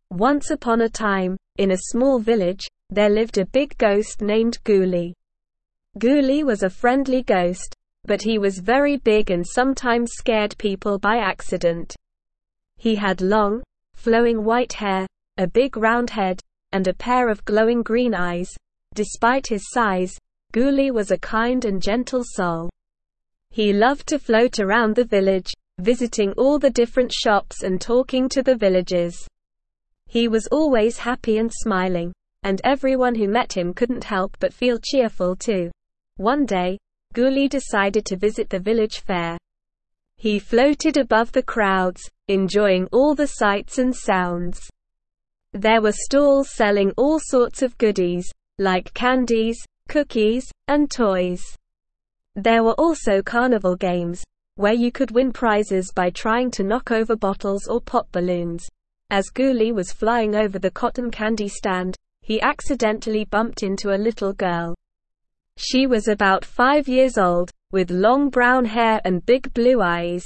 Once upon a time, in a small village, there lived a big ghost named Ghoulie. Ghoulie was a friendly ghost, but he was very big and sometimes scared people by accident. He had long, flowing white hair, a big round head, and a pair of glowing green eyes. Despite his size, Ghoulie was a kind and gentle soul. He loved to float around the village, visiting all the different shops and talking to the villagers. He was always happy and smiling, and everyone who met him couldn't help but feel cheerful too. One day, Ghoulie decided to visit the village fair. He floated above the crowds, enjoying all the sights and sounds. There were stalls selling all sorts of goodies, like candies, cookies, and toys. There were also carnival games, where you could win prizes by trying to knock over bottles or pop balloons. As Ghoulie was flying over the cotton candy stand, he accidentally bumped into a little girl. She was about 5 years old, with long brown hair and big blue eyes.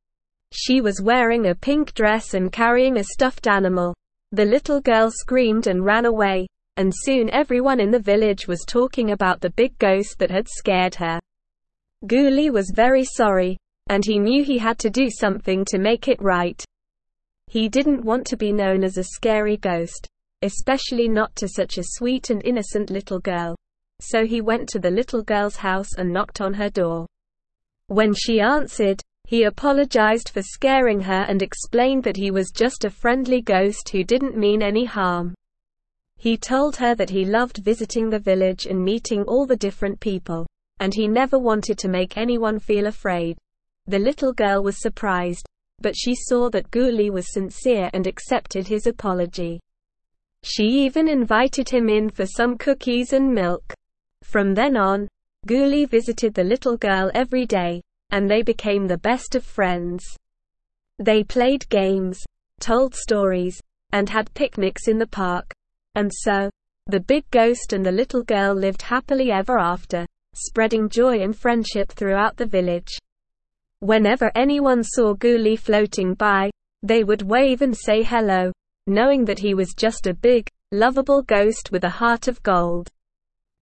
She was wearing a pink dress and carrying a stuffed animal. The little girl screamed and ran away, and soon everyone in the village was talking about the big ghost that had scared her. Ghoulie was very sorry, and he knew he had to do something to make it right. He didn't want to be known as a scary ghost, especially not to such a sweet and innocent little girl. So he went to the little girl's house and knocked on her door. When she answered, he apologized for scaring her and explained that he was just a friendly ghost who didn't mean any harm. He told her that he loved visiting the village and meeting all the different people, and he never wanted to make anyone feel afraid. The little girl was surprised, but she saw that Ghoulie was sincere and accepted his apology. She even invited him in for some cookies and milk. From then on, Ghoulie visited the little girl every day, and they became the best of friends. They played games, told stories, and had picnics in the park. And so, the big ghost and the little girl lived happily ever after, spreading joy and friendship throughout the village. Whenever anyone saw Ghoulie floating by, they would wave and say hello, knowing that he was just a big, lovable ghost with a heart of gold.